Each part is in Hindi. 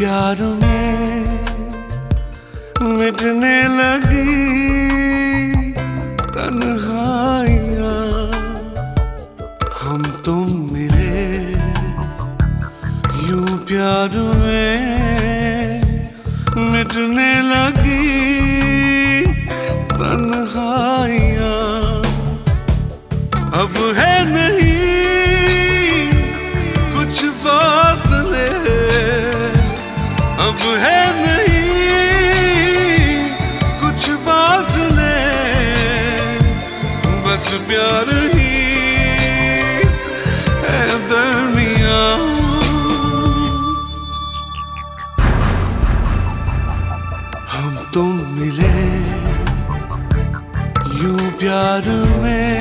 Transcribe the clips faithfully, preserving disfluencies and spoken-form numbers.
प्यार में मिटने लगी तन्हाइयाँ। हम तुम मिले यूं प्यार में मिटने लगी तन्हाइयाँ। अब है नहीं कुछ फासले, अब है नहीं कुछ फासले, बस प्यार ही है दरमियाँ। हम तुम मिले यूं प्यार में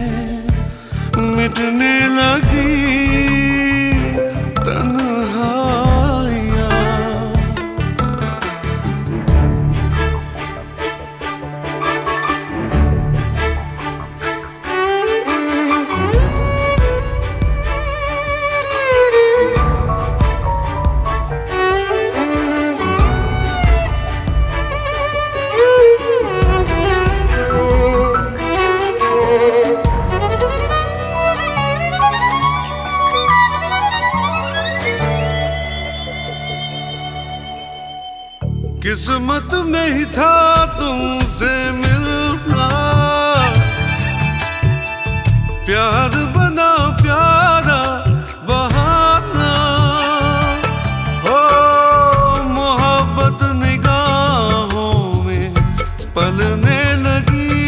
मिटने लगी तन्हाइयाँ। किस्मत में ही था तुमसे मिलना, प्यार बना प्यारा बहाना। हो मोहब्बत निगाहों में पलने लगी,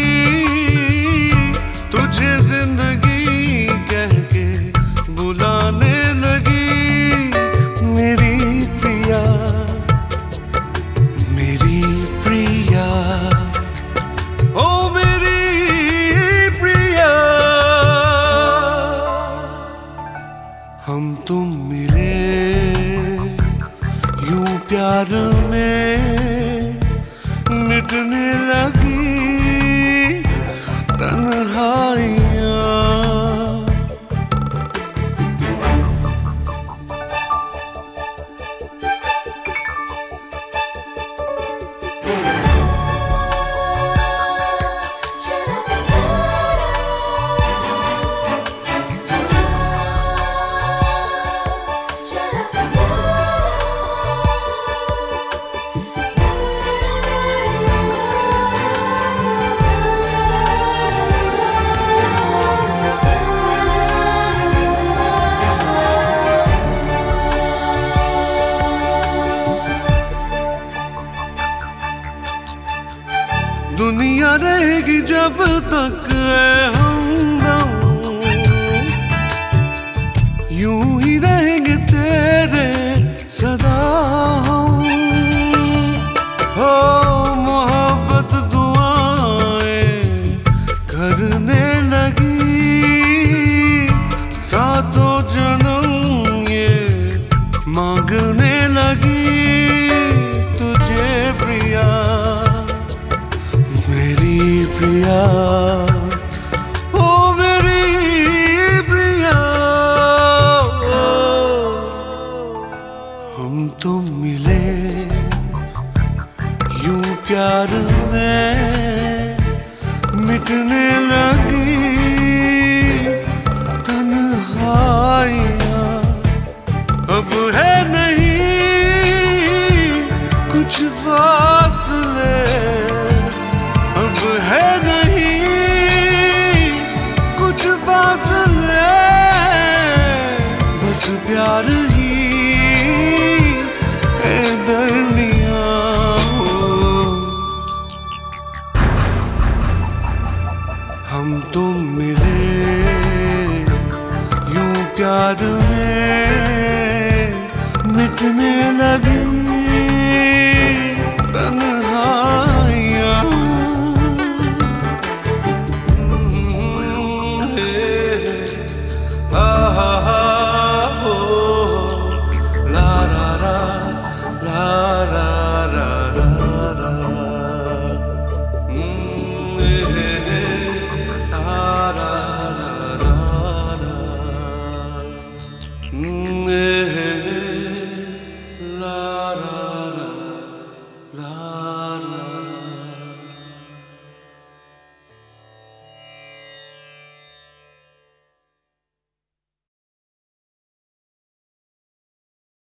तुझे जिंदगी कह के बुलाने लगी। मेरी प्रिया मेरी प्रिया ओ मेरी प्रिया, हम तुम मिले यूं प्यार में मिटने लगी तन्हाइयाँ। दुनिया रहेगी जब तक हम यूं ही रहेंगे तेरे सदा हम। हो मोहब्बत दुआएं करने लगी, सातों जन्म ये मांगने लगी तुझे प्रिया मेरी प्रिया ओ मेरी प्रिया। हम तुम मिले यूं प्यार में मिटने लगी तन्हाइयाँ। अब है नहीं कुछ फासले, अब है नहीं कुछ फासले, बस प्यार ही है दरमियाँ। हम तुम मिले यूं प्यार में मिटने लगी